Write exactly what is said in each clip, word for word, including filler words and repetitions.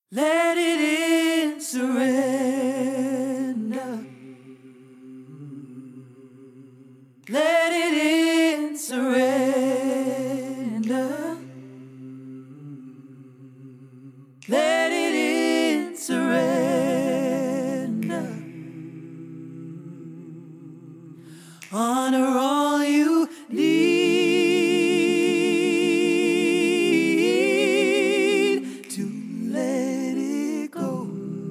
Let it in, surrender. Let it in, surrender. Let it in, surrender. Honor all you need to let it go.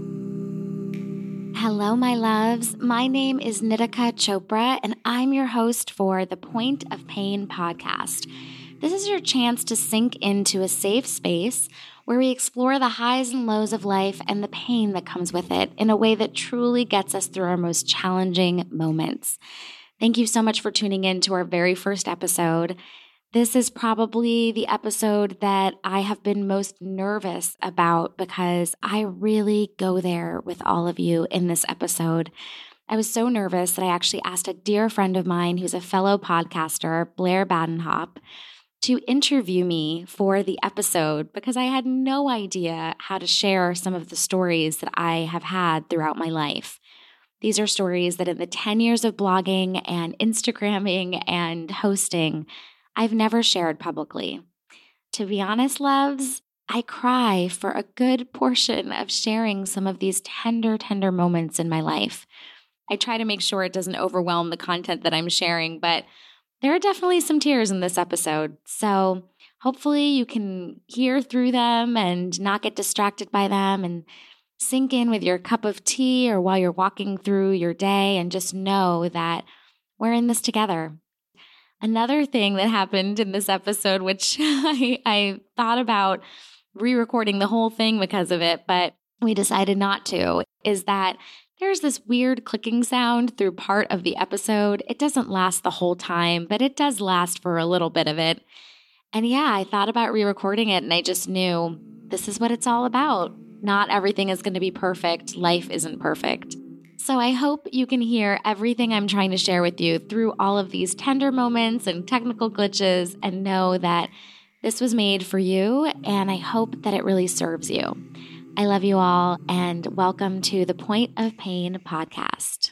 Hello, my loves. My name is Nitika Chopra, and I'm your host for the Point of Pain podcast. This is your chance to sink into a safe space where we explore the highs and lows of life and the pain that comes with it in a way that truly gets us through our most challenging moments. Thank you so much for tuning in to our very first episode. This is probably the episode that I have been most nervous about because I really go there with all of you in this episode. I was so nervous that I actually asked a dear friend of mine who's a fellow podcaster, Blair Badenhop, to interview me for the episode because I had no idea how to share some of the stories that I have had throughout my life. These are stories that in the ten years of blogging and Instagramming and hosting, I've never shared publicly. To be honest, loves, I cry for a good portion of sharing some of these tender, tender moments in my life. I try to make sure it doesn't overwhelm the content that I'm sharing, but there are definitely some tears in this episode. So hopefully you can hear through them and not get distracted by them and sink in with your cup of tea or while you're walking through your day and just know that we're in this together. Another thing that happened in this episode, which I, I thought about re-recording the whole thing because of it, but we decided not to, is that there's this weird clicking sound through part of the episode. It doesn't last the whole time, but it does last for a little bit of it. And yeah, I thought about re-recording it and I just knew this is what it's all about. Not everything is going to be perfect. Life isn't perfect. So I hope you can hear everything I'm trying to share with you through all of these tender moments and technical glitches and know that this was made for you and I hope that it really serves you. I love you all and welcome to the Point of Pain podcast.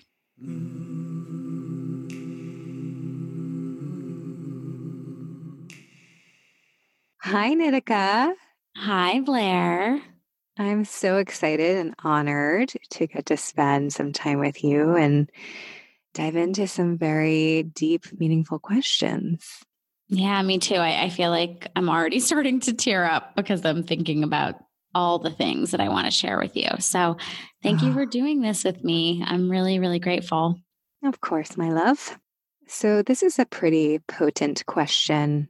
Hi, Nitika. Hi, Blair. I'm so excited and honored to get to spend some time with you and dive into some very deep, meaningful questions. Yeah, me too. I, I feel like I'm already starting to tear up because I'm thinking about all the things that I want to share with you. So thank you for doing this with me. I'm really, really grateful. Of course, my love. So this is a pretty potent question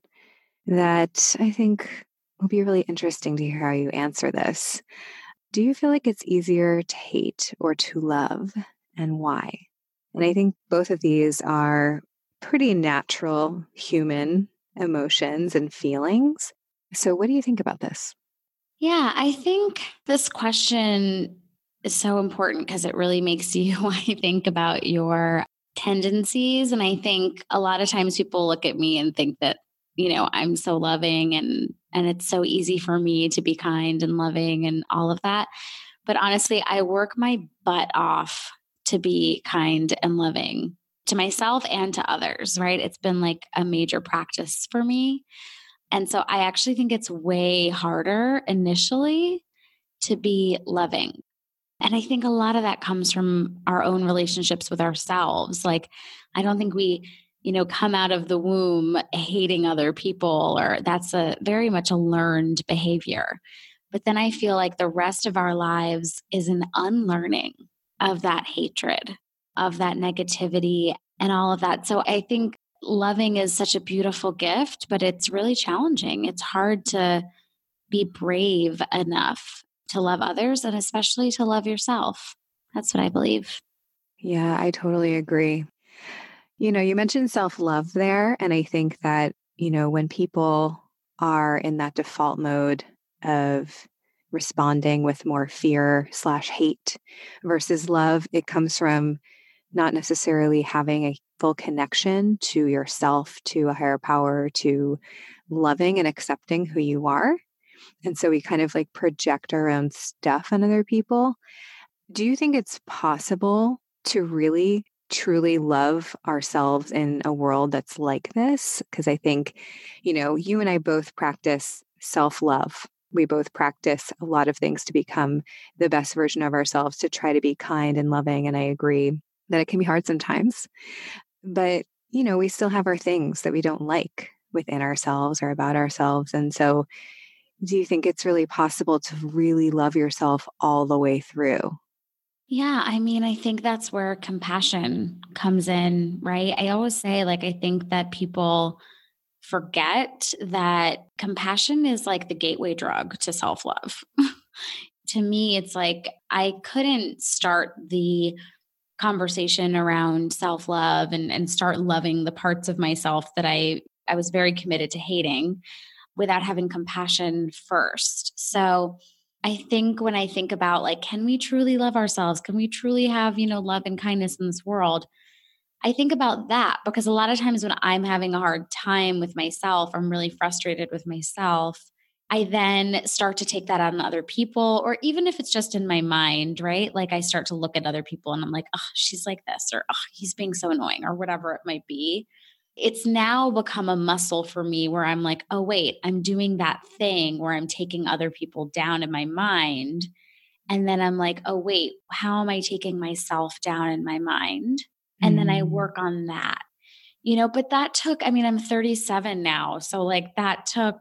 that I think will be really interesting to hear how you answer this. Do you feel like it's easier to hate or to love, and why? And I think both of these are pretty natural human emotions and feelings. So what do you think about this? Yeah, I think this question is so important because it really makes you, I think, about your tendencies. And I think a lot of times people look at me and think that, you know, I'm so loving and and it's so easy for me to be kind and loving and all of that. But honestly, I work my butt off to be kind and loving to myself and to others, right? It's been like a major practice for me. And so I actually think it's way harder initially to be loving. And I think a lot of that comes from our own relationships with ourselves. Like, I don't think we, you know, come out of the womb hating other people, or that's a very much a learned behavior. But then I feel like the rest of our lives is an unlearning of that hatred, of that negativity, and all of that. So I think loving is such a beautiful gift, but it's really challenging. It's hard to be brave enough to love others and especially to love yourself. That's what I believe. Yeah, I totally agree. You know, you mentioned self-love there, and I think that, you know, when people are in that default mode of responding with more fear slash hate versus love, it comes from not necessarily having a full connection to yourself, to a higher power, to loving and accepting who you are. And so we kind of like project our own stuff on other people. Do you think it's possible to really truly love ourselves in a world that's like this? Because I think, you know, you and I both practice self love. We both practice a lot of things to become the best version of ourselves, to try to be kind and loving. And I agree that it can be hard sometimes. But, you know, we still have our things that we don't like within ourselves or about ourselves. And so, do you think it's really possible to really love yourself all the way through? Yeah, I mean, I think that's where compassion comes in, right? I always say, like, I think that people forget that compassion is like the gateway drug to self love. To me, it's like I couldn't start the conversation around self love and, and start loving the parts of myself that I, I was very committed to hating without having compassion first. So I think when I think about like, can we truly love ourselves? Can we truly have, you know, love and kindness in this world? I think about that because a lot of times when I'm having a hard time with myself, I'm really frustrated with myself. I then start to take that out on other people, or even if it's just in my mind, right? Like I start to look at other people and I'm like, oh, she's like this, or oh, he's being so annoying, or whatever it might be. It's now become a muscle for me where I'm like, oh, wait, I'm doing that thing where I'm taking other people down in my mind. And then I'm like, oh, wait, how am I taking myself down in my mind? And then I Mm. work on that, you know, but that took, I mean, I'm thirty-seven now. So like that took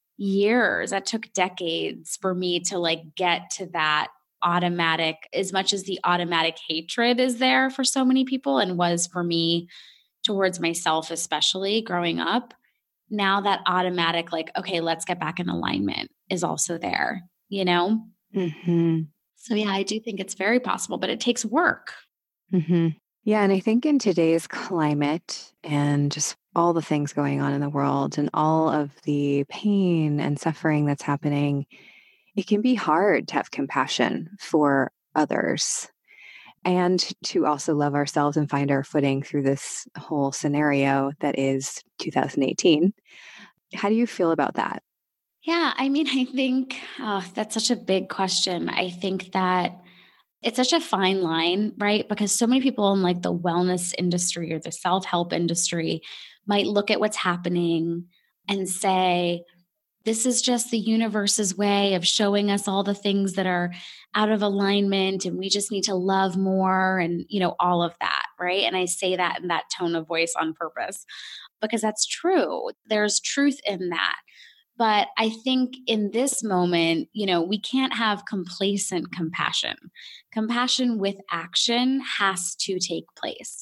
years, that took decades for me to like get to that automatic, as much as the automatic hatred is there for so many people and was for me towards myself, especially growing up. Now that automatic, like, okay, let's get back in alignment is also there, you know? Hmm. So yeah, I do think it's very possible, but it takes work. Hmm. Yeah. And I think in today's climate and just all the things going on in the world and all of the pain and suffering that's happening, it can be hard to have compassion for others and to also love ourselves and find our footing through this whole scenario that is two thousand eighteen. How do you feel about that? Yeah, I mean, I think oh, that's such a big question. I think that it's such a fine line, right? Because so many people in like the wellness industry or the self help industry might look at what's happening and say, this is just the universe's way of showing us all the things that are out of alignment and we just need to love more and, you know, all of that, right? And I say that in that tone of voice on purpose because that's true. There's truth in that. But I think in this moment, you know, we can't have complacent compassion. Compassion with action has to take place.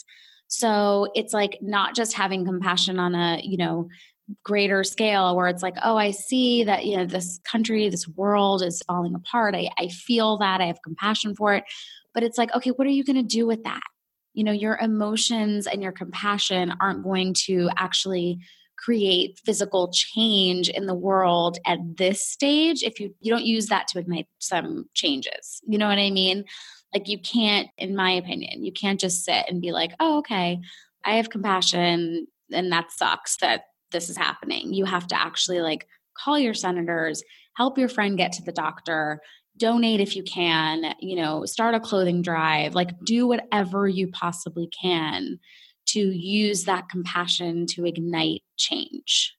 So it's like not just having compassion on a, you know, greater scale where it's like, oh, I see that, you know, this country, this world is falling apart. I, I feel that. I have compassion for it. But it's like, okay, what are you going to do with that? You know, your emotions and your compassion aren't going to actually create physical change in the world at this stage if you you don't use that to ignite some changes. You know what I mean? Like you can't, in my opinion, you can't just sit and be like, oh, okay, I have compassion and that sucks that this is happening. You have to actually like call your senators, help your friend get to the doctor, donate if you can, you know, start a clothing drive, like do whatever you possibly can to use that compassion to ignite change.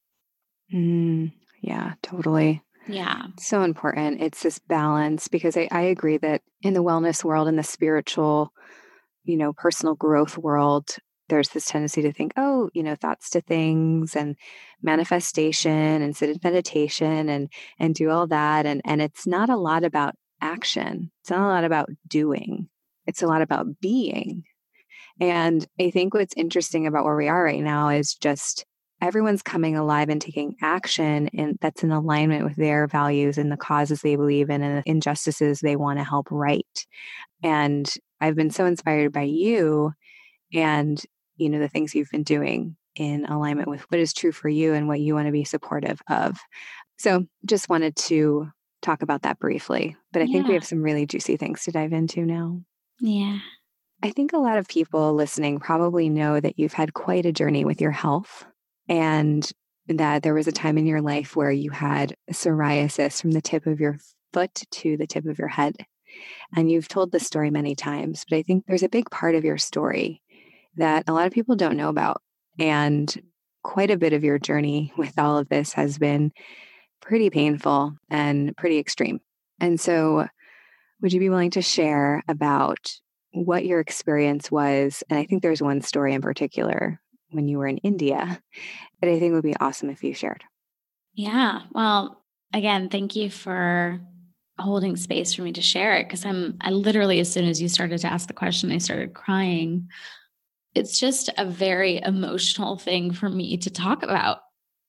Mm, yeah, totally. Yeah. So important. It's this balance because I, I agree that in the wellness world, in the spiritual, you know, personal growth world, there's this tendency to think, oh, you know, thoughts to things and manifestation and sit in meditation and and do all that. And and it's not a lot about action. It's not a lot about doing. It's a lot about being. And I think what's interesting about where we are right now is just everyone's coming alive and taking action and that's in alignment with their values and the causes they believe in and the injustices they want to help right. And I've been so inspired by you and you know the things you've been doing in alignment with what is true for you and what you want to be supportive of. So just wanted to talk about that briefly, but I think we Yeah. have some really juicy things to dive into now. Yeah. I think a lot of people listening probably know that you've had quite a journey with your health. And that there was a time in your life where you had psoriasis from the tip of your foot to the tip of your head. And you've told this story many times, but I think there's a big part of your story that a lot of people don't know about. And quite a bit of your journey with all of this has been pretty painful and pretty extreme. And so, would you be willing to share about what your experience was? And I think there's one story in particular when you were in India that I think would be awesome if you shared. Yeah. Well, again, thank you for holding space for me to share it, because I'm, I literally, as soon as you started to ask the question, I started crying. It's just a very emotional thing for me to talk about.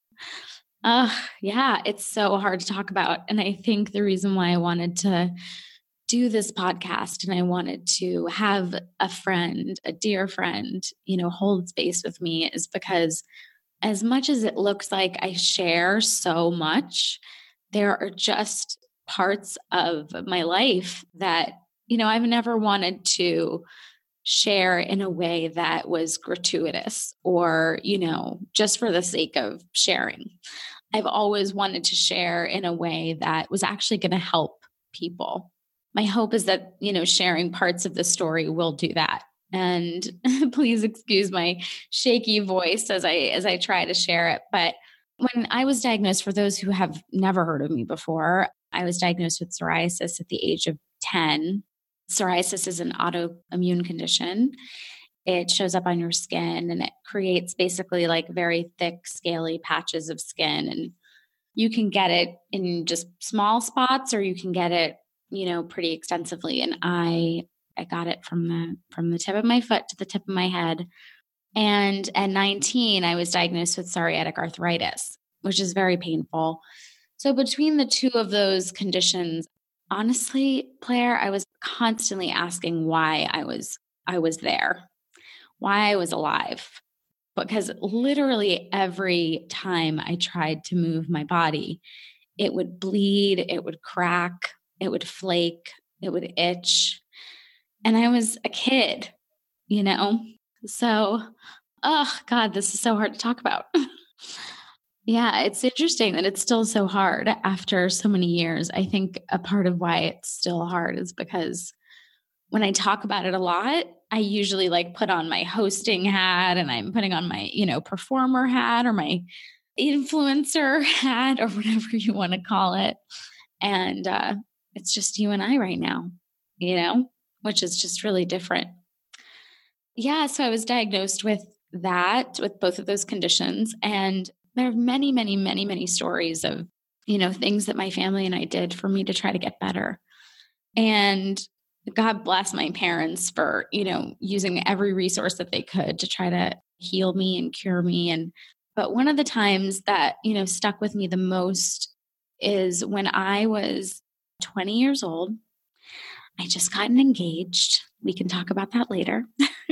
Uh, yeah, it's so hard to talk about. And I think the reason why I wanted to do this podcast and I wanted to have a friend, a dear friend, you know, hold space with me is because as much as it looks like I share so much, there are just parts of my life that, you know, I've never wanted to share in a way that was gratuitous or, you know, just for the sake of sharing. I've always wanted to share in a way that was actually going to help people. My hope is that, you know, sharing parts of the story will do that. And please excuse my shaky voice as I as I try to share it. But when I was diagnosed, for those who have never heard of me before, I was diagnosed with psoriasis at the age of ten. Psoriasis is an autoimmune condition. It shows up on your skin and it creates basically like very thick, scaly patches of skin. And you can get it in just small spots or you can get it, you know, pretty extensively. And I I got it from the from the tip of my foot to the tip of my head. And at nineteen, I was diagnosed with psoriatic arthritis, which is very painful. So between the two of those conditions, honestly, Claire, I was constantly asking why I was I was there, why I was alive. Because literally every time I tried to move my body, it would bleed, it would crack, it would flake, it would itch. And I was a kid, you know? So, oh God, this is so hard to talk about. Yeah, it's interesting that it's still so hard after so many years. I think a part of why it's still hard is because when I talk about it a lot, I usually like put on my hosting hat and I'm putting on my, you know, performer hat or my influencer hat or whatever you want to call it. And uh, it's just you and I right now, you know, which is just really different. Yeah. So I was diagnosed with that, with both of those conditions. And there are many, many, many, many stories of, you know, things that my family and I did for me to try to get better. And God bless my parents for, you know, using every resource that they could to try to heal me and cure me. And, but one of the times that, you know, stuck with me the most is when I was twenty years old. I just gotten engaged. We can talk about that later.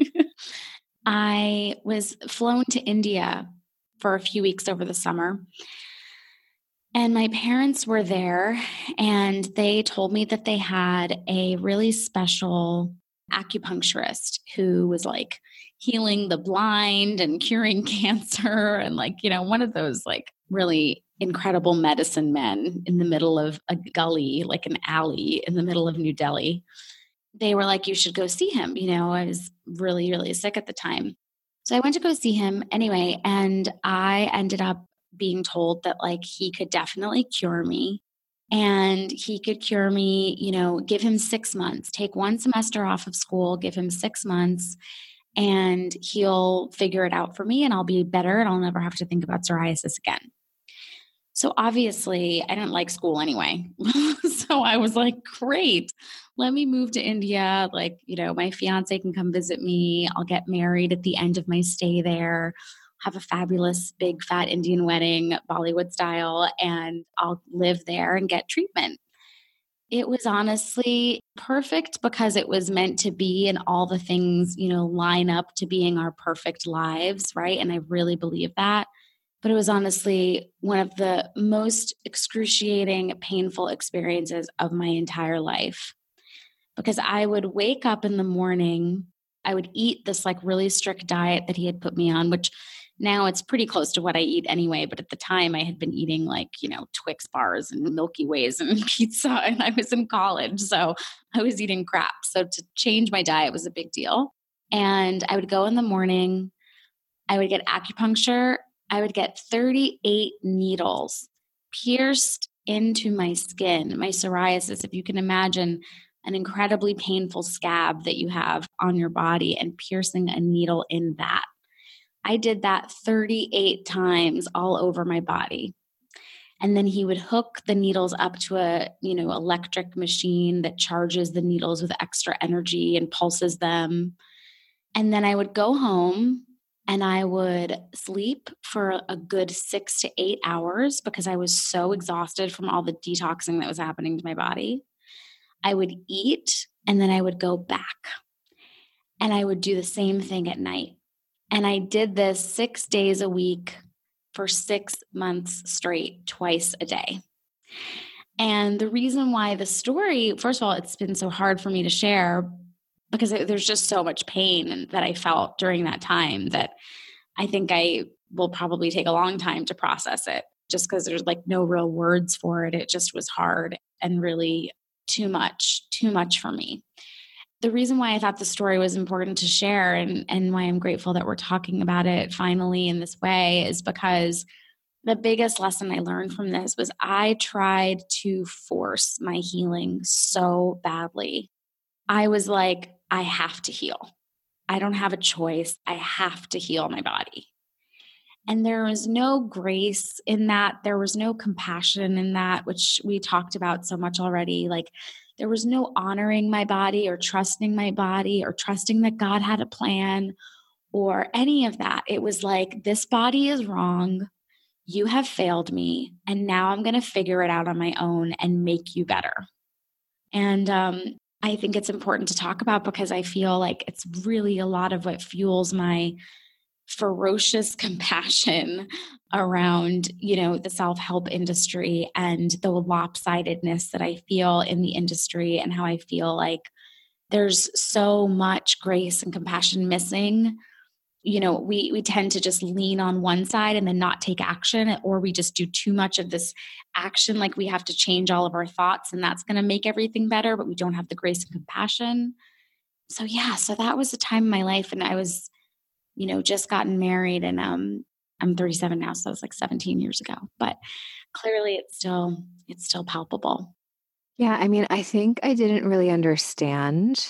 I was flown to India for a few weeks over the summer. And my parents were there and they told me that they had a really special acupuncturist who was like healing the blind and curing cancer and like, you know, one of those like really incredible medicine men in the middle of a gully, like an alley in the middle of New Delhi. They were like, you should go see him. You know, I was really, really sick at the time. So I went to go see him anyway. And I ended up being told that like he could definitely cure me and he could cure me, you know, give him six months, take one semester off of school, give him six months and he'll figure it out for me and I'll be better and I'll never have to think about psoriasis again. So obviously I didn't like school anyway. So I was like, great, let me move to India. Like, you know, my fiance can come visit me. I'll get married at the end of my stay there, have a fabulous big fat Indian wedding, Bollywood style, and I'll live there and get treatment. It was honestly perfect because it was meant to be and all the things, you know, line up to being our perfect lives, right? And I really believe that. But it was honestly one of the most excruciating, painful experiences of my entire life. Because I would wake up in the morning, I would eat this like really strict diet that he had put me on, which Now it's pretty close to what I eat anyway. But at the time I had been eating like, you know, Twix bars and Milky Ways and pizza, and I was in college. So I was eating crap. So to change my diet was a big deal. And I would go in the morning, I would get acupuncture. I would get thirty-eight needles pierced into my skin, my psoriasis. If you can imagine an incredibly painful scab that you have on your body and piercing a needle in that. I did that thirty-eight times all over my body. And then he would hook the needles up to a, you know, electric machine that charges the needles with extra energy and pulses them. And then I would go home and I would sleep for a good six to eight hours because I was so exhausted from all the detoxing that was happening to my body. I would eat and then I would go back and I would do the same thing at night. And I did this six days a week for six months straight, twice a day. And the reason why the story, first of all, it's been so hard for me to share because there's just so much pain that I felt during that time that I think I will probably take a long time to process it just because there's like no real words for it. It just was hard and really too much, too much for me. The reason why I thought the story was important to share and, and why I'm grateful that we're talking about it finally in this way is because the biggest lesson I learned from this was I tried to force my healing so badly. I was like, I have to heal. I don't have a choice. I have to heal my body. And there was no grace in that. There was no compassion in that, which we talked about so much already. Like there was no honoring my body or trusting my body or trusting that God had a plan or any of that. It was like, this body is wrong. You have failed me. And now I'm going to figure it out on my own and make you better. And, um, I think it's important to talk about because I feel like it's really a lot of what fuels my ferocious compassion around, you know, the self-help industry and the lopsidedness that I feel in the industry and how I feel like there's so much grace and compassion missing. You know, we we tend to just lean on one side and then not take action, or we just do too much of this action. Like we have to change all of our thoughts and that's going to make everything better, but we don't have the grace and compassion. So yeah, so that was a time in my life. And I was, you know, just gotten married and um, I'm thirty-seven now. So it was like seventeen years ago, but clearly it's still, it's still palpable. Yeah. I mean, I think I didn't really understand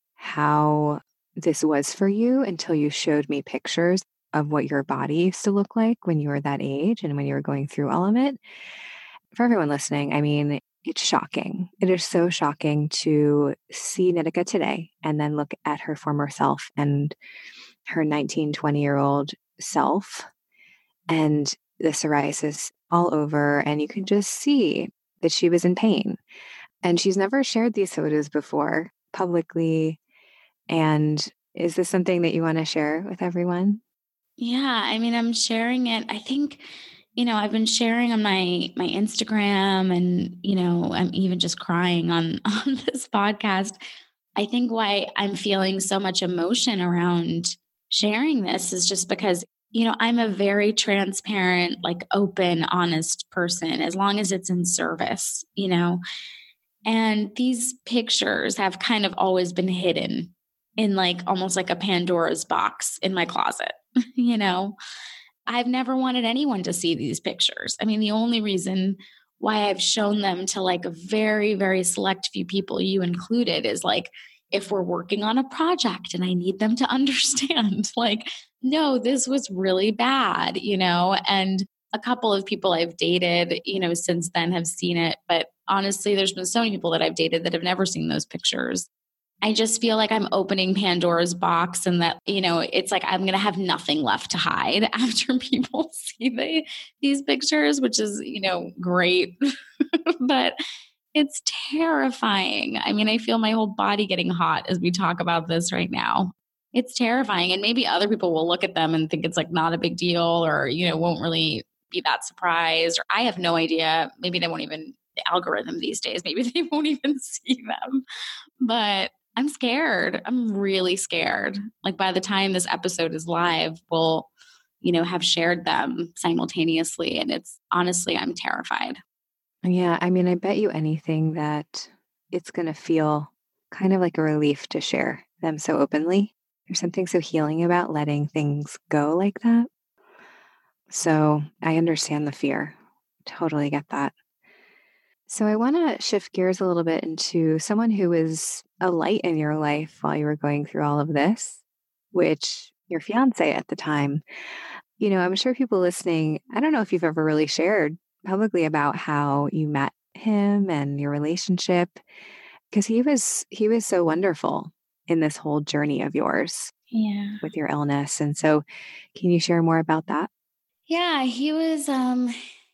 how this was for you until you showed me pictures of what your body used to look like when you were that age and when you were going through all of it. For everyone listening, I mean, it's shocking. It is so shocking to see Nitika today and then look at her former self and her nineteen, twenty year old self and the psoriasis all over. And you can just see that she was in pain. And she's never shared these photos before publicly. And is this something that you want to share with everyone? Yeah. I mean, I'm sharing it. I think, you know, I've been sharing on my, my Instagram and, you know, I'm even just crying on, on this podcast. I think why I'm feeling so much emotion around sharing this is just because, you know, I'm a very transparent, like open, honest person, as long as it's in service, you know, and these pictures have kind of always been hidden in like almost like a Pandora's box in my closet. You know, I've never wanted anyone to see these pictures. I mean, the only reason why I've shown them to like a very, very select few people, you included, is like if we're working on a project and I need them to understand, like, no, this was really bad, you know, and a couple of people I've dated, you know, since then have seen it. But honestly, there's been so many people that I've dated that have never seen those pictures. I just feel like I'm opening Pandora's box and that, you know, it's like I'm going to have nothing left to hide after people see the, these pictures, which is, you know, great. But it's terrifying. I mean, I feel my whole body getting hot as we talk about this right now. It's terrifying. And maybe other people will look at them and think it's like not a big deal or, you know, won't really be that surprised. Or I have no idea. Maybe they won't even, the algorithm these days, maybe they won't even see them. But I'm scared. I'm really scared. Like by the time this episode is live, we'll, you know, have shared them simultaneously. And it's honestly, I'm terrified. Yeah. I mean, I bet you anything that it's going to feel kind of like a relief to share them so openly. There's something so healing about letting things go like that. So I understand the fear. Totally get that. So I want to shift gears a little bit into someone who was a light in your life while you were going through all of this, which your fiance at the time. You know, I'm sure people listening, I don't know if you've ever really shared publicly about how you met him and your relationship, because he was he was so wonderful in this whole journey of yours Yeah. with your illness. And so can you share more about that? Yeah, he was um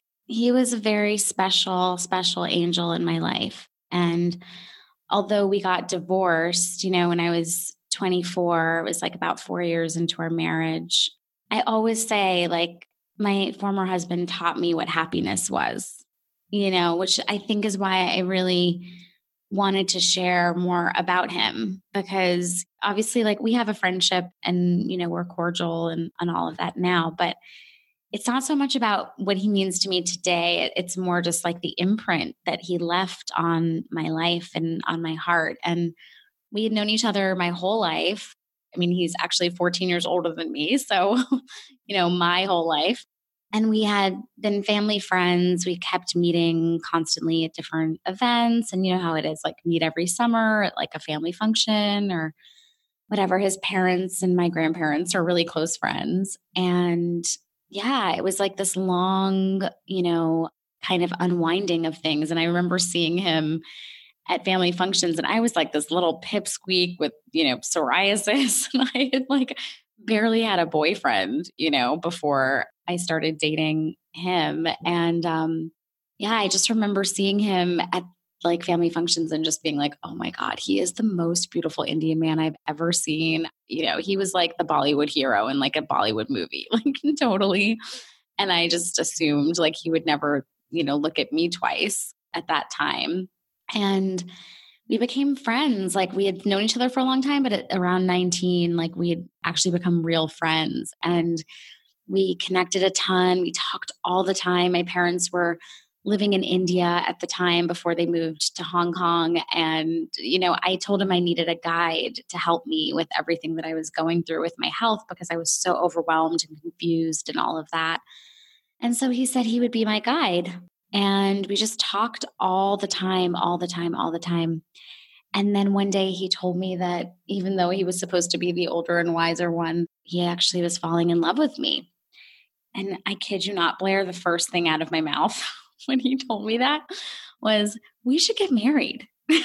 he was a very special, special angel in my life. And although we got divorced, you know, when I was twenty-four, it was like about four years into our marriage. I always say, like, my former husband taught me what happiness was, you know, which I think is why I really wanted to share more about him, because obviously, like, we have a friendship and, you know, we're cordial and, and all of that now, but it's not so much about what he means to me today. It's more just like the imprint that he left on my life and on my heart. And we had known each other my whole life. I mean, he's actually fourteen years older than me. So, you know, my whole life. And we had been family friends. We kept meeting constantly at different events. And you know how it is, like, meet every summer at like a family function or whatever. His parents and my grandparents are really close friends. And yeah, it was like this long, you know, kind of unwinding of things. And I remember seeing him at family functions, and I was like this little pipsqueak with, you know, psoriasis. And I had like barely had a boyfriend, you know, before I started dating him. And um, yeah, I just remember seeing him at like family functions and just being like, oh my God, he is the most beautiful Indian man I've ever seen. You know, he was like the Bollywood hero in like a Bollywood movie, like totally. And I just assumed like he would never, you know, look at me twice at that time. And we became friends. Like, we had known each other for a long time, but at around nineteen, like, we had actually become real friends. And we connected a ton. We talked all the time. My parents were living in India at the time before they moved to Hong Kong. And, you know, I told him I needed a guide to help me with everything that I was going through with my health, because I was so overwhelmed and confused and all of that. And so he said he would be my guide. And we just talked all the time, all the time, all the time. And then one day he told me that even though he was supposed to be the older and wiser one, he actually was falling in love with me. And I kid you not, Blair, the first thing out of my mouth when he told me that was, we should get married.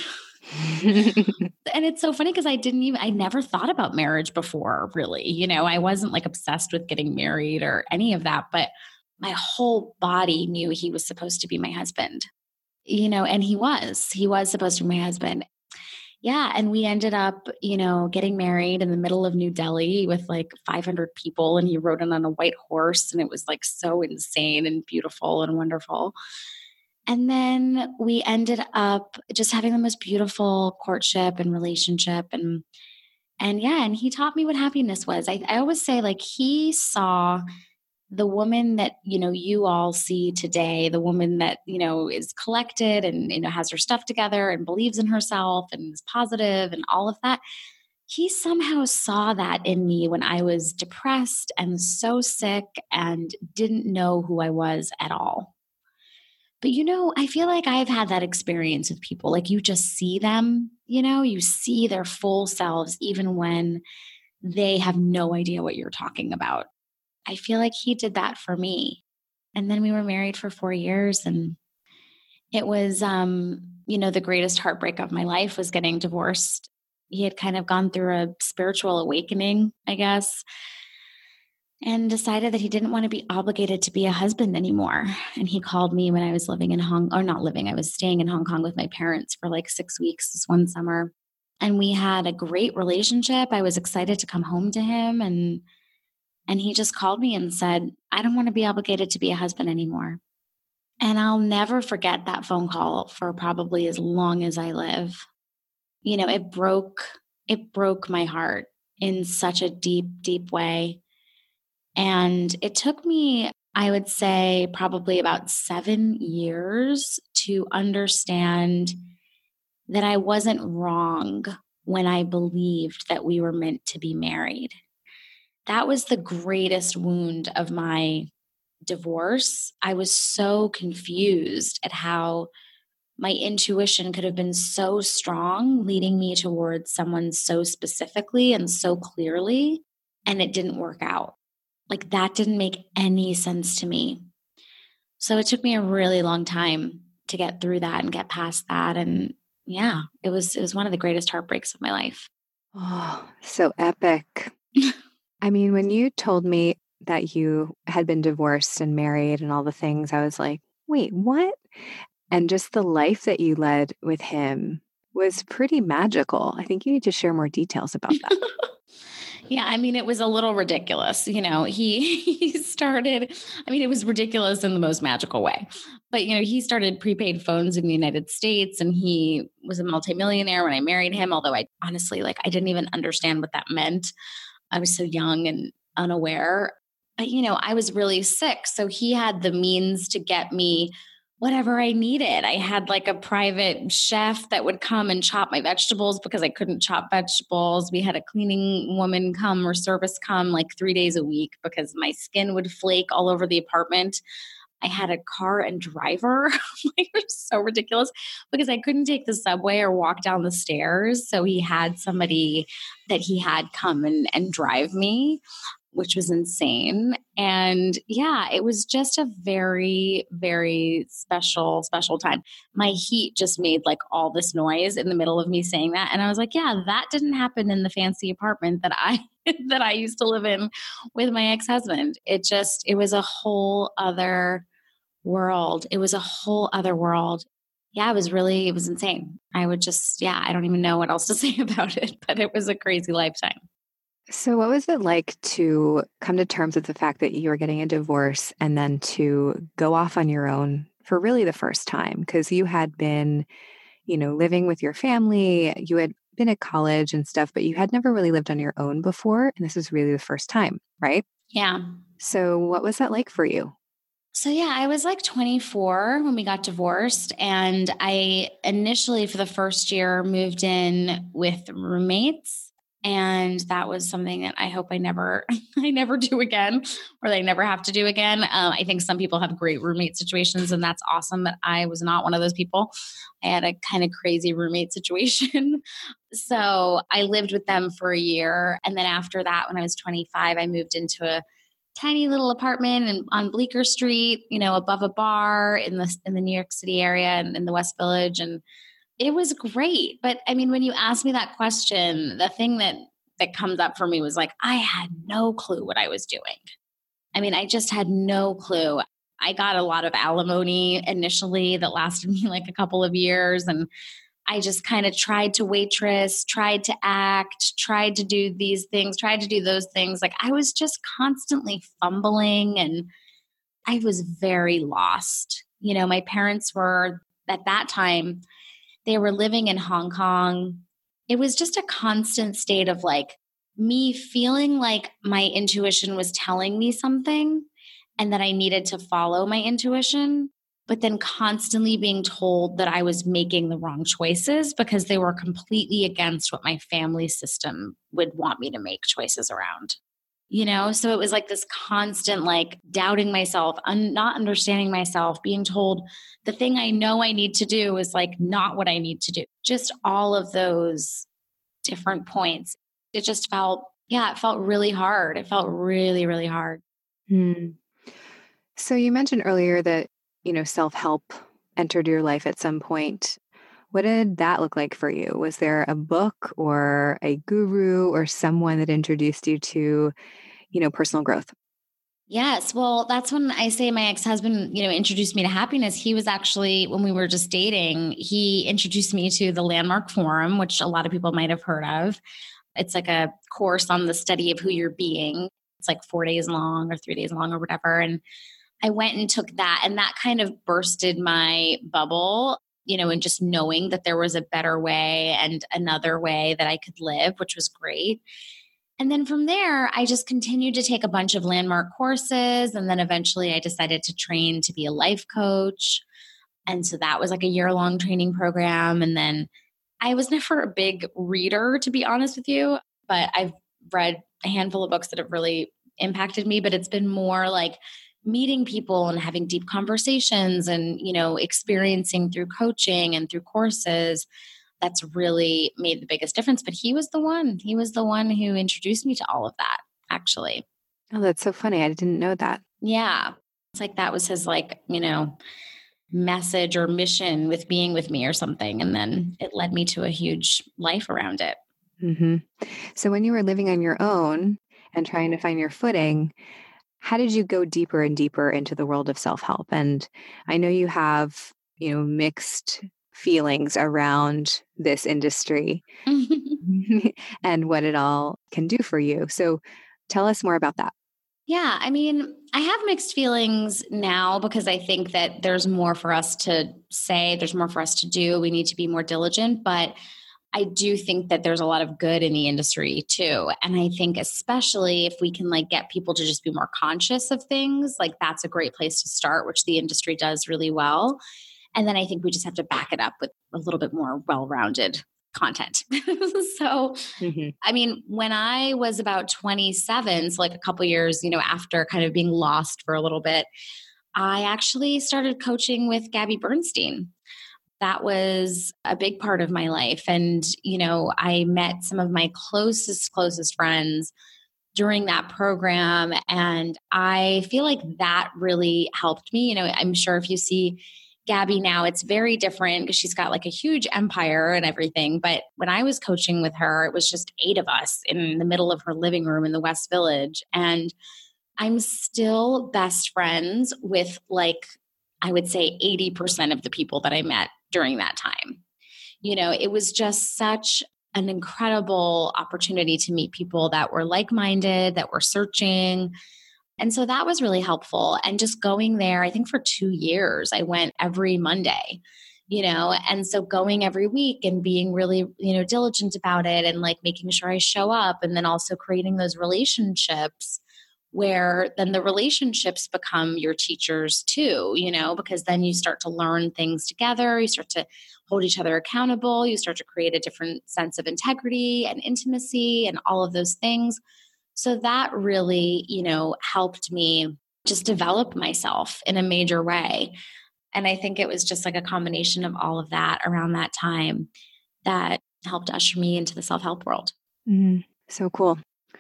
And it's so funny because I didn't even, I never thought about marriage before, really. You know, I wasn't like obsessed with getting married or any of that, but my whole body knew he was supposed to be my husband, you know, and he was, he was supposed to be my husband. Yeah. And we ended up, you know, getting married in the middle of New Delhi with like five hundred people. And he rode in on a white horse. And it was like so insane and beautiful and wonderful. And then we ended up just having the most beautiful courtship and relationship. And, and yeah, and he taught me what happiness was. I, I always say, like, he saw the woman that, you know, you all see today, the woman that, you know, is collected and, you know, has her stuff together and believes in herself and is positive and all of that. He somehow saw that in me when I was depressed and so sick and didn't know who I was at all. But, you know, I feel like I've had that experience with people. Like, you just see them, you know, you see their full selves, even when they have no idea what you're talking about. I feel like he did that for me. And then we were married for four years and it was, um, you know, the greatest heartbreak of my life was getting divorced. He had kind of gone through a spiritual awakening, I guess, and decided that he didn't want to be obligated to be a husband anymore. And he called me when I was living in Hong or not living, I was staying in Hong Kong with my parents for like six weeks this one summer. And we had a great relationship. I was excited to come home to him. And And he just called me and said, I don't want to be obligated to be a husband anymore. And I'll never forget that phone call for probably as long as I live. You know, it broke, it broke my heart in such a deep, deep way. And it took me, I would say, probably about seven years to understand that I wasn't wrong when I believed that we were meant to be married. That was the greatest wound of my divorce. I was so confused at how my intuition could have been so strong, leading me towards someone so specifically and so clearly, and it didn't work out. Like that didn't make any sense to me. So it took me a really long time to get through that and get past that. And yeah, it was it was one of the greatest heartbreaks of my life. Oh, so epic. I mean, when you told me that you had been divorced and married and all the things, I was like, wait, what? And just the life that you led with him was pretty magical. I think you need to share more details about that. Yeah, I mean, it was a little ridiculous. You know, he he started, I mean, it was ridiculous in the most magical way. But, you know, he started prepaid phones in the United States and he was a multimillionaire when I married him. Although I honestly, like, I didn't even understand what that meant. I was so young and unaware. But, you know, I was really sick. So he had the means to get me whatever I needed. I had like a private chef that would come and chop my vegetables because I couldn't chop vegetables. We had a cleaning woman come or service come like three days a week because my skin would flake all over the apartment. I had a car and driver. It was so ridiculous because I couldn't take the subway or walk down the stairs. So he had somebody that he had come and, and drive me, which was insane. And yeah, it was just a very, very special, special time. My heat just made like all this noise in the middle of me saying that. And I was like, yeah, that didn't happen in the fancy apartment that I that I used to live in with my ex-husband. It just, it was a whole other world. It was a whole other world. Yeah, it was really, it was insane. I would just, yeah, I don't even know what else to say about it, but it was a crazy lifetime. So, what was it like to come to terms with the fact that you were getting a divorce and then to go off on your own for really the first time? Because you had been, you know, living with your family, you had been at college and stuff, but you had never really lived on your own before. And this was really the first time, right? Yeah. So, what was that like for you? So, yeah, I was like twenty-four when we got divorced. And I initially, for the first year, moved in with roommates. And that was something that I hope I never, I never do again, or they never have to do again. Um, I think some people have great roommate situations, and that's awesome. But I was not one of those people. I had a kind of crazy roommate situation. So I lived with them for a year. And then after that, when I was twenty-five, I moved into a tiny little apartment in, on Bleecker Street, you know, above a bar in the in the New York City area and in the West Village. And it was great. But I mean, when you asked me that question, the thing that that comes up for me was like, I had no clue what I was doing. I mean, I just had no clue. I got a lot of alimony initially that lasted me like a couple of years. And I just kind of tried to waitress, tried to act, tried to do these things, tried to do those things. Like I was just constantly fumbling and I was very lost. You know, my parents were at that time, they were living in Hong Kong. It was just a constant state of like me feeling like my intuition was telling me something and that I needed to follow my intuition, but then constantly being told that I was making the wrong choices because they were completely against what my family system would want me to make choices around. You know, so it was like this constant, like doubting myself, un- not understanding myself, being told the thing I know I need to do is like not what I need to do. Just all of those different points. It just felt, yeah, it felt really hard. It felt really, really hard. Hmm. So, you mentioned earlier that, you know, self-help entered your life at some point. What did that look like for you? Was there a book or a guru or someone that introduced you to, you know, personal growth? Yes. Well, that's when I say my ex-husband, you know, introduced me to happiness. He was actually, when we were just dating, he introduced me to the Landmark Forum, which a lot of people might have heard of. It's like a course on the study of who you're being. It's like four days long or three days long or whatever. And I went and took that, and that kind of bursted my bubble, you know, and just knowing that there was a better way and another way that I could live, which was great. And then from there, I just continued to take a bunch of landmark courses. And then eventually I decided to train to be a life coach. And so that was like a year long training program. And then I was never a big reader, to be honest with you, but I've read a handful of books that have really impacted me, but it's been more like meeting people and having deep conversations and, you know, experiencing through coaching and through courses. That's really made the biggest difference. But he was the one, he was the one who introduced me to all of that, actually. Oh, that's so funny. I didn't know that. Yeah. It's like that was his, like, you know, message or mission with being with me or something. And then it led me to a huge life around it. Mm-hmm. So when you were living on your own and trying to find your footing, how did you go deeper and deeper into the world of self-help? And I know you have, you know, mixed feelings around this industry and what it all can do for you. So tell us more about that. Yeah, I mean, I have mixed feelings now because I think that there's more for us to say, there's more for us to do. We need to be more diligent, but I do think that there's a lot of good in the industry too. And I think especially if we can like get people to just be more conscious of things, like that's a great place to start, which the industry does really well. And then I think we just have to back it up with a little bit more well-rounded content. So, mm-hmm. I mean, when I was about twenty-seven, so like a couple years, you know, after kind of being lost for a little bit, I actually started coaching with Gabby Bernstein. That was a big part of my life. And, you know, I met some of my closest, closest friends during that program. And I feel like that really helped me. You know, I'm sure if you see Gabby now, it's very different because she's got like a huge empire and everything. But when I was coaching with her, it was just eight of us in the middle of her living room in the West Village. And I'm still best friends with like, I would say eighty percent of the people that I met during that time. You know, it was just such an incredible opportunity to meet people that were like-minded, that were searching. And so that was really helpful. And just going there, I think for two years, I went every Monday, you know, and so going every week and being really, you know, diligent about it and like making sure I show up and then also creating those relationships where then the relationships become your teachers too, you know, because then you start to learn things together, you start to hold each other accountable, you start to create a different sense of integrity and intimacy and all of those things. So that really, you know, helped me just develop myself in a major way. And I think it was just like a combination of all of that around that time that helped usher me into the self-help world. Mm-hmm. So cool.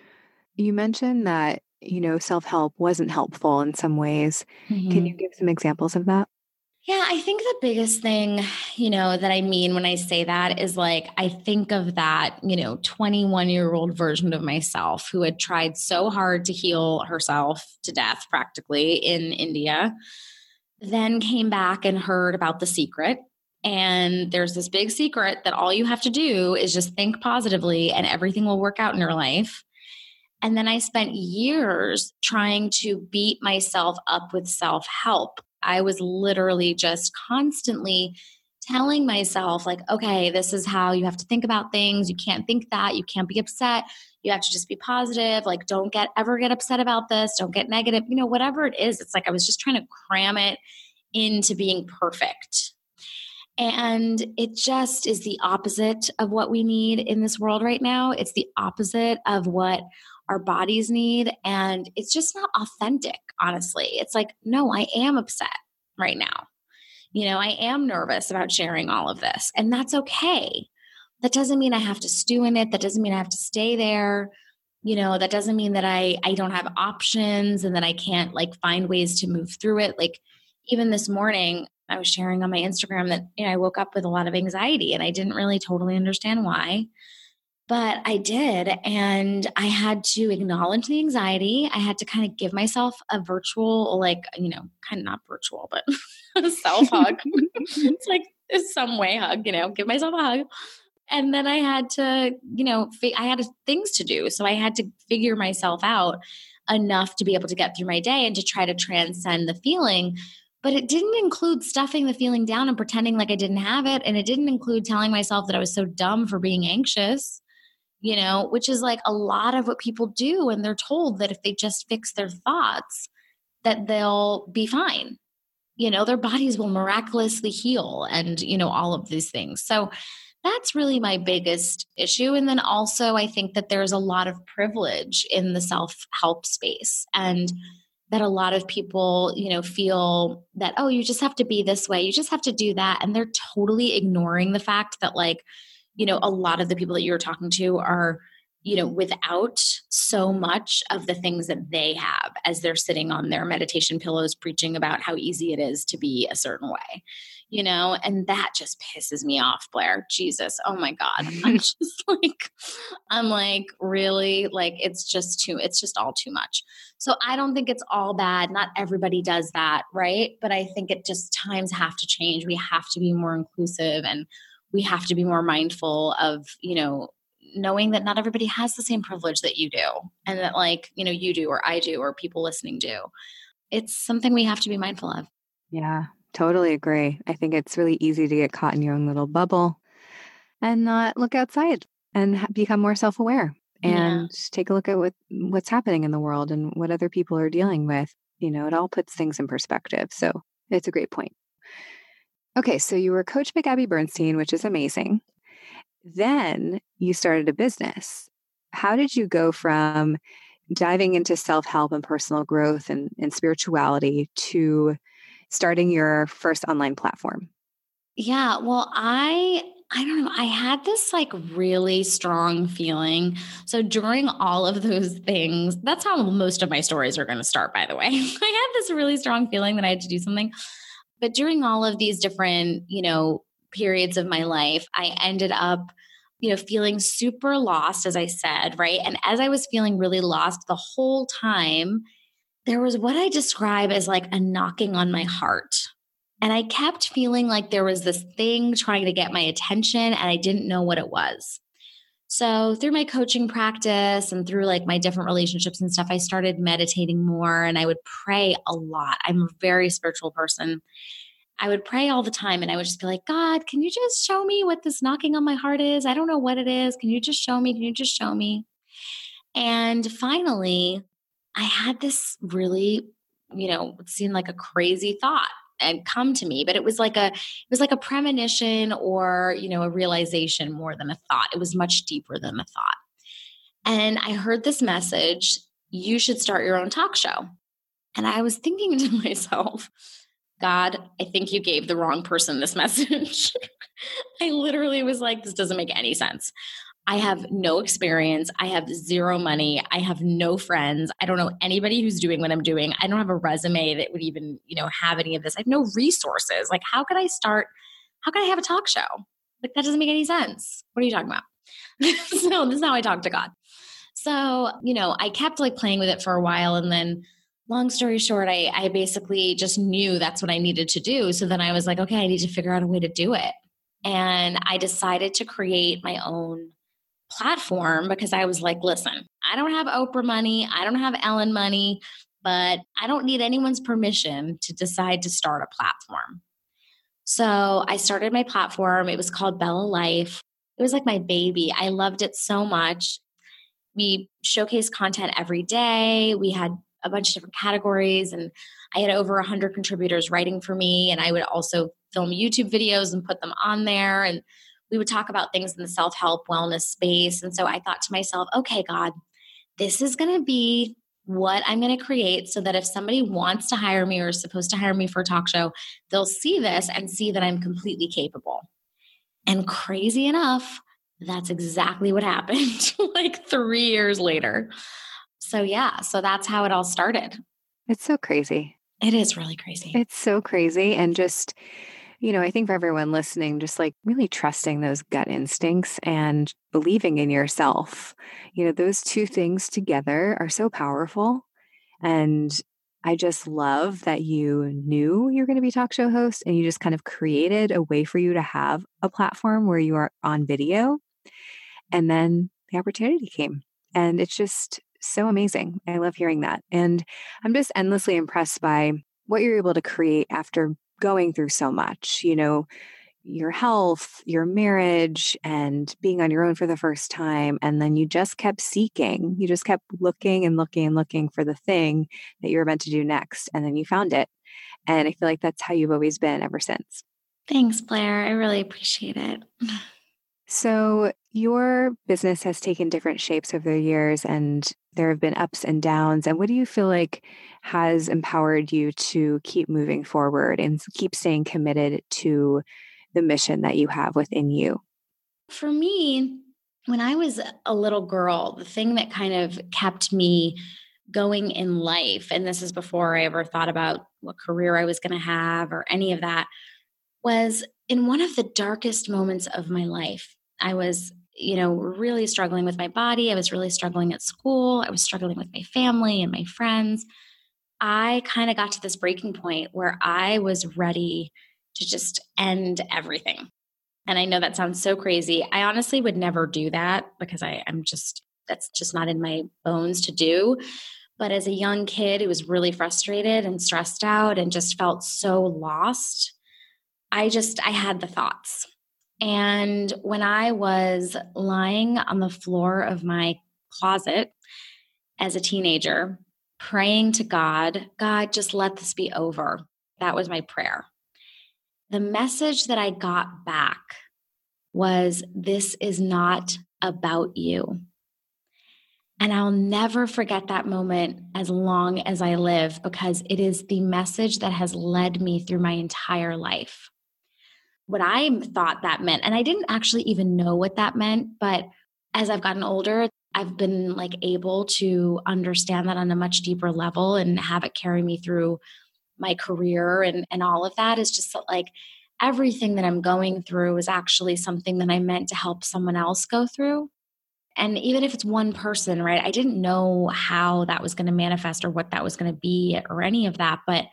You mentioned that, you know, self-help wasn't helpful in some ways. Mm-hmm. Can you give some examples of that? Yeah, I think the biggest thing, you know, that I mean when I say that is like, I think of that, you know, twenty-one year old version of myself who had tried so hard to heal herself to death practically in India, then came back and heard about The Secret. And there's this big secret that all you have to do is just think positively and everything will work out in your life. And then I spent years trying to beat myself up with self-help. I was literally just constantly telling myself like, okay, this is how you have to think about things. You can't think that. You can't be upset. You have to just be positive. Like, don't get ever get upset about this. Don't get negative. You know, whatever it is, it's like I was just trying to cram it into being perfect. And it just is the opposite of what we need in this world right now. It's the opposite of what our bodies need. And it's just not authentic, honestly. It's like, no, I am upset right now. You know, I am nervous about sharing all of this, and that's okay. That doesn't mean I have to stew in it. That doesn't mean I have to stay there. You know, that doesn't mean that I, I don't have options and that I can't like find ways to move through it. Like even this morning, I was sharing on my Instagram that, you know, I woke up with a lot of anxiety and I didn't really totally understand why. But I did, and I had to acknowledge the anxiety. I had to kind of give myself a virtual, like, you know, kind of not virtual, but a self hug. It's like it's some way hug, you know, give myself a hug. And then I had to, you know, fi- I had things to do. So I had to figure myself out enough to be able to get through my day and to try to transcend the feeling. But it didn't include stuffing the feeling down and pretending like I didn't have it. And it didn't include telling myself that I was so dumb for being anxious. you know, which is like a lot of what people do. And they're told that if they just fix their thoughts, that they'll be fine. You know, their bodies will miraculously heal and, you know, all of these things. So that's really my biggest issue. And then also, I think that there's a lot of privilege in the self help space, and that a lot of people, you know, feel that, oh, you just have to be this way, you just have to do that. And they're totally ignoring the fact that, like, you know, a lot of the people that you're talking to are, you know, without so much of the things that they have as they're sitting on their meditation pillows preaching about how easy it is to be a certain way, you know, and that just pisses me off, Blair. Jesus. Oh my God. I'm just like, I'm like, really? Like, it's just too, it's just all too much. So I don't think it's all bad. Not everybody does that. Right. But I think it just, times have to change. We have to be more inclusive, and we have to be more mindful of, you know, knowing that not everybody has the same privilege that you do, and that, like, you know, you do, or I do, or people listening do. It's something we have to be mindful of. Yeah, totally agree. I think it's really easy to get caught in your own little bubble and not look outside and ha- become more self-aware and yeah. take a look at what what's happening in the world and what other people are dealing with. You know, it all puts things in perspective. So it's a great point. Okay, so you were Coach McGabby Bernstein, which is amazing. Then you started a business. How did you go from diving into self-help and personal growth and, and spirituality to starting your first online platform? Yeah, well, I I don't know. I had this like really strong feeling. So during all of those things, that's how most of my stories are going to start, by the way. I had this really strong feeling that I had to do something. But during all of these different, you know, periods of my life, I ended up, you know, feeling super lost, as I said, right? And as I was feeling really lost the whole time, there was what I describe as like a knocking on my heart. And I kept feeling like there was this thing trying to get my attention, and I didn't know what it was. So through my coaching practice and through like my different relationships and stuff, I started meditating more, and I would pray a lot. I'm a very spiritual person. I would pray all the time, and I would just be like, God, can you just show me what this knocking on my heart is? I don't know what it is. Can you just show me? Can you just show me? And finally, I had this really, you know, it seemed like a crazy thought and come to me, but it was like a, it was like a premonition, or, you know, a realization more than a thought. It was much deeper than a thought. And I heard this message: you should start your own talk show. And I was thinking to myself, God, I think you gave the wrong person this message. I literally was like, this doesn't make any sense. I have no experience. I have zero money. I have no friends. I don't know anybody who's doing what I'm doing. I don't have a resume that would even, you know, have any of this. I have no resources. Like, how could I start? How could I have a talk show? Like, that doesn't make any sense. What are you talking about? So this is how I talk to God. So, you know, I kept like playing with it for a while. And then long story short, I, I basically just knew that's what I needed to do. So then I was like, okay, I need to figure out a way to do it. And I decided to create my own platform, because I was like, listen, I don't have Oprah money. I don't have Ellen money, but I don't need anyone's permission to decide to start a platform. So I started my platform. It was called Bella Life. It was like my baby. I loved it so much. We showcased content every day. We had a bunch of different categories, and I had over one hundred contributors writing for me. And I would also film YouTube videos and put them on there. And we would talk about things in the self-help wellness space. And so I thought to myself, okay, God, this is going to be what I'm going to create, so that if somebody wants to hire me or is supposed to hire me for a talk show, they'll see this and see that I'm completely capable. And crazy enough, that's exactly what happened like three years later. So yeah, so that's how it all started. It's so crazy. It is really crazy. It's so crazy. And just, you know, I think for everyone listening, just like really trusting those gut instincts and believing in yourself, you know, those two things together are so powerful. And I just love that you knew you were going to be a talk show host, and you just kind of created a way for you to have a platform where you are on video. And then the opportunity came, and it's just so amazing. I love hearing that. And I'm just endlessly impressed by what you're able to create after going through so much. You know, your health, your marriage, and being on your own for the first time. And then you just kept seeking. You just kept looking and looking and looking for the thing that you were meant to do next. And then you found it. And I feel like that's how you've always been ever since. Thanks, Blair. I really appreciate it. So, your business has taken different shapes over the years, and there have been ups and downs. And what do you feel like has empowered you to keep moving forward and keep staying committed to the mission that you have within you? For me, when I was a little girl, the thing that kind of kept me going in life, and this is before I ever thought about what career I was going to have or any of that, was in one of the darkest moments of my life. I was, you know, really struggling with my body. I was really struggling at school. I was struggling with my family and my friends. I kind of got to this breaking point where I was ready to just end everything. And I know that sounds so crazy. I honestly would never do that because I, I'm just, that's just not in my bones to do. But as a young kid who was really frustrated and stressed out and just felt so lost, I just, I had the thoughts. And when I was lying on the floor of my closet as a teenager, praying to God, God, just let this be over. That was my prayer. The message that I got back was, this is not about you. And I'll never forget that moment as long as I live, because it is the message that has led me through my entire life. What I thought that meant, and I didn't actually even know what that meant, but as I've gotten older, I've been like able to understand that on a much deeper level and have it carry me through my career and, and all of that. Is just that, like, everything that I'm going through is actually something that I meant to help someone else go through. And even if it's one person, right? I didn't know how that was going to manifest or what that was going to be or any of that, but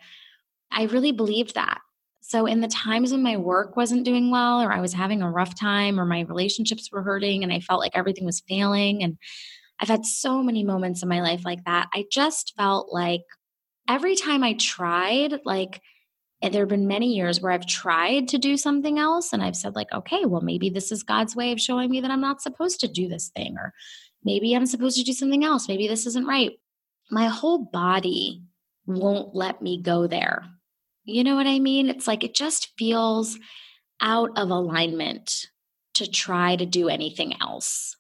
I really believed that. So in the times when my work wasn't doing well, or I was having a rough time, or my relationships were hurting and I felt like everything was failing, and I've had so many moments in my life like that, I just felt like every time I tried, like, and there have been many years where I've tried to do something else and I've said, like, okay, well, maybe this is God's way of showing me that I'm not supposed to do this thing, or maybe I'm supposed to do something else. Maybe this isn't right. My whole body won't let me go there. You know what I mean? It's like, it just feels out of alignment to try to do anything else.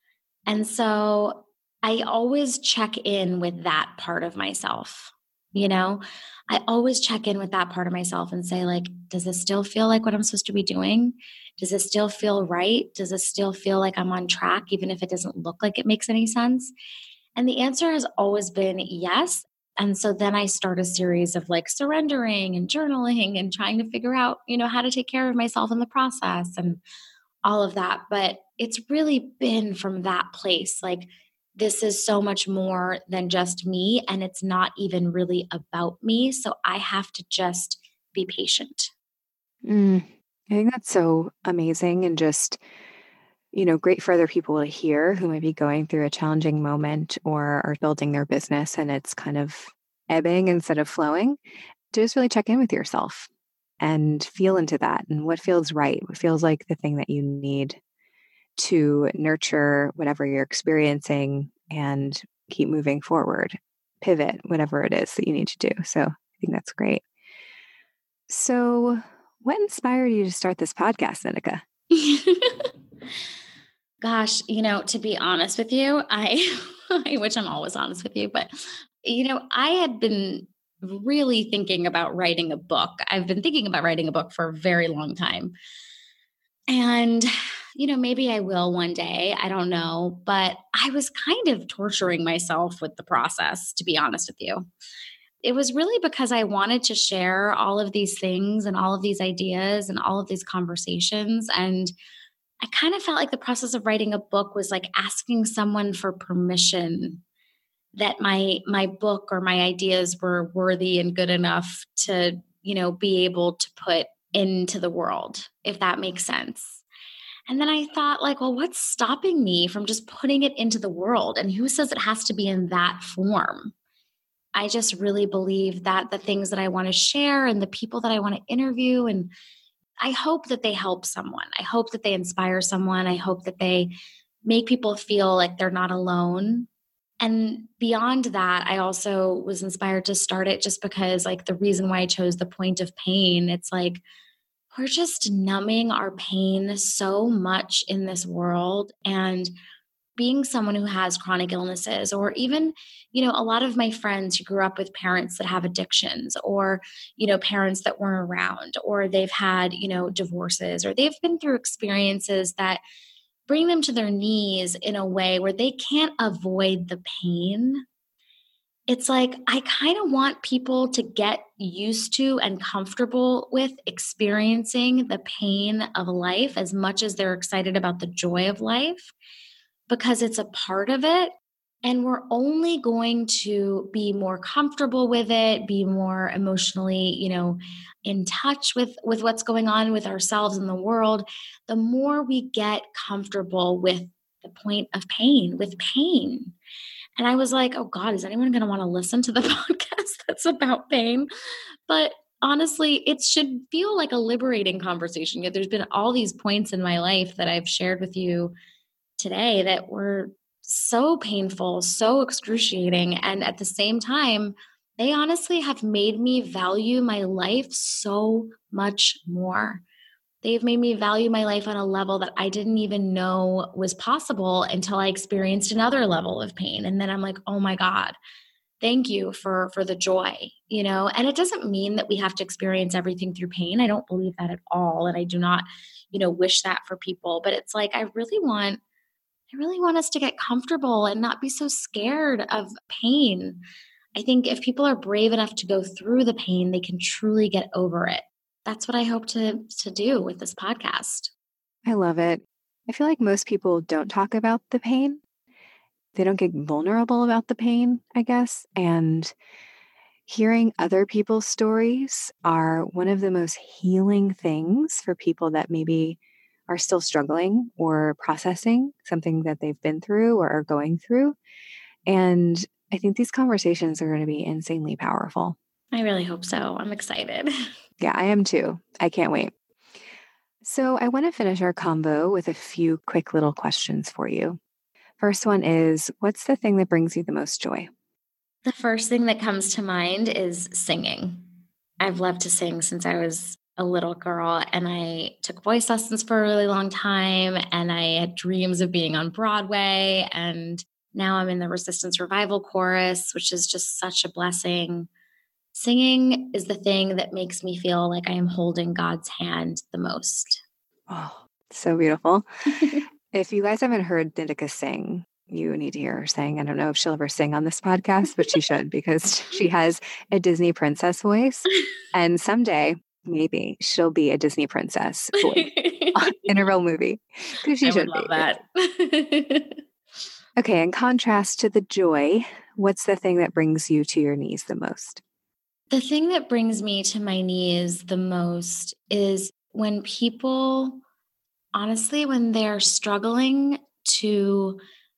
And so I always check in with that part of myself. You know, I always check in with that part of myself and say, like, does this still feel like what I'm supposed to be doing? Does this still feel right? Does this still feel like I'm on track, even if it doesn't look like it makes any sense? And the answer has always been yes. And so then I start a series of like surrendering and journaling and trying to figure out, you know, how to take care of myself in the process and all of that. But it's really been from that place, like, this is so much more than just me, and it's not even really about me. So I have to just be patient. Mm, I think that's so amazing, and just, you know, great for other people to hear who might be going through a challenging moment or are building their business and it's kind of ebbing instead of flowing. To just really check in with yourself and feel into that and what feels right, what feels like the thing that you need to nurture whatever you're experiencing and keep moving forward, pivot, whatever it is that you need to do. So I think that's great. So, what inspired you to start this podcast, Nitika? Gosh, you know, to be honest with you, I, which I'm always honest with you, but, you know, I had been really thinking about writing a book. I've been thinking about writing a book for a very long time. And, you know, maybe I will one day. I don't know. But I was kind of torturing myself with the process, to be honest with you. It was really because I wanted to share all of these things and all of these ideas and all of these conversations. And I kind of felt like the process of writing a book was like asking someone for permission that my my book or my ideas were worthy and good enough to, you know, be able to put into the world, if that makes sense. And then I thought, like, well, what's stopping me from just putting it into the world? And who says it has to be in that form? I just really believe that the things that I want to share and the people that I want to interview and I hope that they help someone. I hope that they inspire someone. I hope that they make people feel like they're not alone. And beyond that, I also was inspired to start it just because, like, the reason why I chose the point of pain, it's like we're just numbing our pain so much in this world. And being someone who has chronic illnesses, or even, you know, a lot of my friends who grew up with parents that have addictions, or, you know, parents that weren't around, or they've had, you know, divorces, or they've been through experiences that bring them to their knees in a way where they can't avoid the pain. It's like, I kind of want people to get used to and comfortable with experiencing the pain of life as much as they're excited about the joy of life, because it's a part of it. And we're only going to be more comfortable with it, be more emotionally, you know, in touch with, with what's going on with ourselves and the world, the more we get comfortable with the point of pain, with pain. And I was like, oh God, is anyone going to want to listen to the podcast that's about pain? But honestly, it should feel like a liberating conversation. Yet there's been all these points in my life that I've shared with you today that were so painful, so excruciating. And at the same time, they honestly have made me value my life so much more. They've made me value my life on a level that I didn't even know was possible until I experienced another level of pain. And then I'm like, oh my God, thank you for, for the joy, you know? And it doesn't mean that we have to experience everything through pain. I don't believe that at all. And I do not, you know, wish that for people, but it's like, I really want, I really want us to get comfortable and not be so scared of pain. I think if people are brave enough to go through the pain, they can truly get over it. That's what I hope to to do with this podcast. I love it. I feel like most people don't talk about the pain. They don't get vulnerable about the pain, I guess. And hearing other people's stories are one of the most healing things for people that maybe are still struggling or processing something that they've been through or are going through. And I think these conversations are going to be insanely powerful. I really hope so. I'm excited. Yeah, I am too. I can't wait. So I want to finish our combo with a few quick little questions for you. First one is, what's the thing that brings you the most joy? The first thing that comes to mind is singing. I've loved to sing since I was a little girl, and I took voice lessons for a really long time, and I had dreams of being on Broadway, and now I'm in the Resistance Revival Chorus, which is just such a blessing. Singing is the thing that makes me feel like I am holding God's hand the most. Oh, so beautiful. If you guys haven't heard Nitika sing, you need to hear her sing. I don't know if she'll ever sing on this podcast, but she should, because she has a Disney princess voice. And someday, maybe she'll be a Disney princess voice in a real movie. Because she I should would love be. that. Okay, in contrast to the joy, what's the thing that brings you to your knees the most? The thing that brings me to my knees the most is when people, honestly, when they're struggling to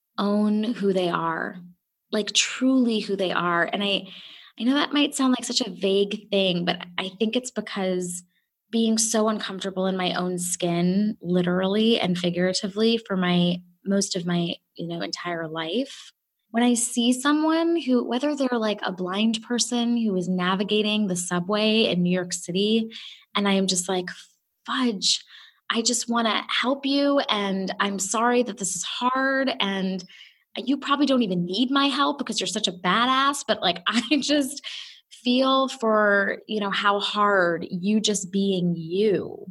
own who they are, like truly who they are. And I, I know that might sound like such a vague thing, but I think it's because being so uncomfortable in my own skin, literally and figuratively, for my most of my, you know, entire life. When I see someone who, whether they're like a blind person who is navigating the subway in New York City, and I am just like, fudge, I just want to help you. And I'm sorry that this is hard. And you probably don't even need my help because you're such a badass. But like, I just feel for, you know, how hard you just being you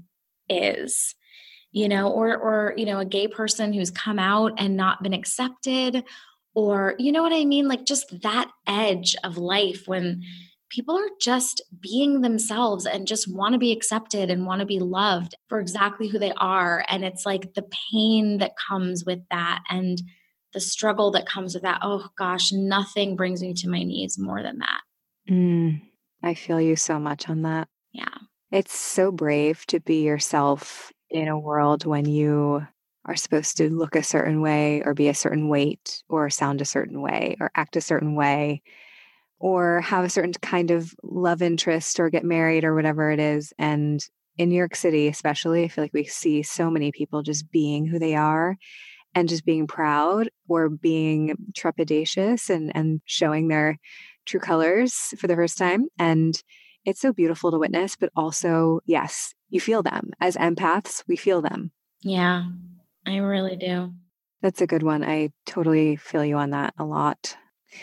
is, you know, or, or, you know, a gay person who's come out and not been accepted, or, you know what I mean? Like just that edge of life when people are just being themselves and just want to be accepted and want to be loved for exactly who they are. And it's like the pain that comes with that and the struggle that comes with that. Oh gosh, nothing brings me to my knees more than that. Mm, I feel you so much on that. Yeah. It's so brave to be yourself in a world when you are supposed to look a certain way or be a certain weight or sound a certain way or act a certain way or have a certain kind of love interest or get married or whatever it is. And in New York City, especially, I feel like we see so many people just being who they are and just being proud or being trepidatious and, and showing their true colors for the first time. And it's so beautiful to witness, but also, yes, you feel them. As empaths, we feel them. Yeah, I really do. That's a good one. I totally feel you on that a lot.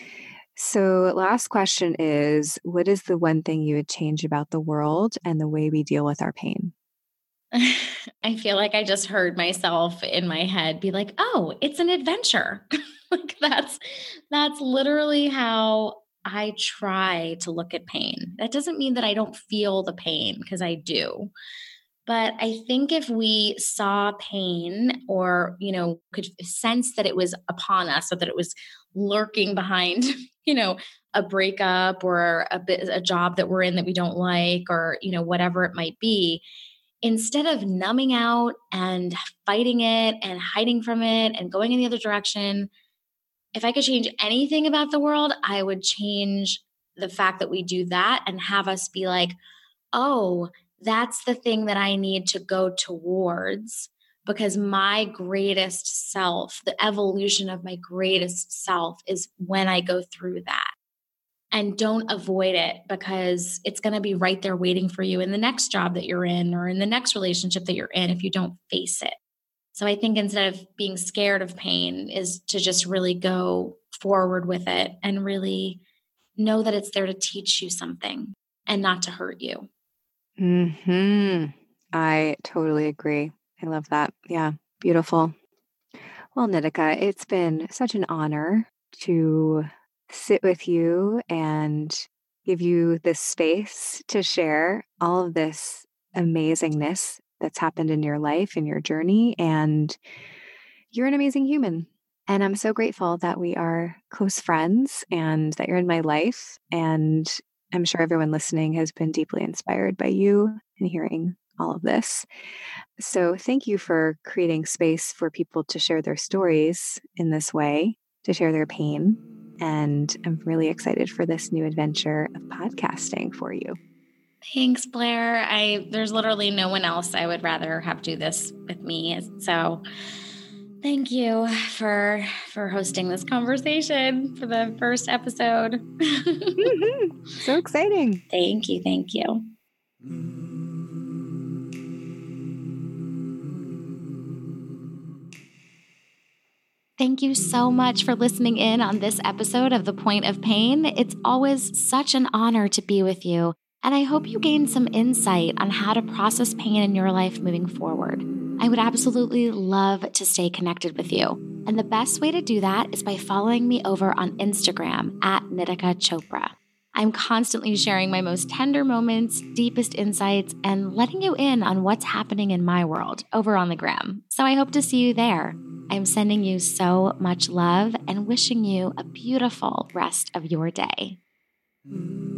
So, last question is, what is the one thing you would change about the world and the way we deal with our pain? I feel like I just heard myself in my head be like, "Oh, it's an adventure." Like that's that's literally how I try to look at pain. That doesn't mean that I don't feel the pain, because I do. But I think if we saw pain, or, you know, could sense that it was upon us, or that it was lurking behind, you know, a breakup or a bit, a job that we're in that we don't like, or, you know, whatever it might be, instead of numbing out and fighting it and hiding from it and going in the other direction, if I could change anything about the world, I would change the fact that we do that and have us be like, oh, that's the thing that I need to go towards, because my greatest self, the evolution of my greatest self, is when I go through that. And don't avoid it, because it's going to be right there waiting for you in the next job that you're in, or in the next relationship that you're in, if you don't face it. So I think instead of being scared of pain, is to just really go forward with it and really know that it's there to teach you something and not to hurt you. Hmm. I totally agree. I love that. Yeah, beautiful. Well, Nitika, it's been such an honor to sit with you and give you this space to share all of this amazingness that's happened in your life and your journey. And you're an amazing human. And I'm so grateful that we are close friends and that you're in my life. And I'm sure everyone listening has been deeply inspired by you and hearing all of this. So thank you for creating space for people to share their stories in this way, to share their pain. And I'm really excited for this new adventure of podcasting for you. Thanks, Blair. I there's literally no one else I would rather have do this with me. So thank you for for hosting this conversation for the first episode. Mm-hmm. So exciting. Thank you. Thank you. Thank you so much for listening in on this episode of The Point of Pain. It's always such an honor to be with you, and I hope you gained some insight on how to process pain in your life moving forward. I would absolutely love to stay connected with you, and the best way to do that is by following me over on Instagram at Nitika Chopra. I'm constantly sharing my most tender moments, deepest insights, and letting you in on what's happening in my world over on the gram. So I hope to see you there. I'm sending you so much love and wishing you a beautiful rest of your day.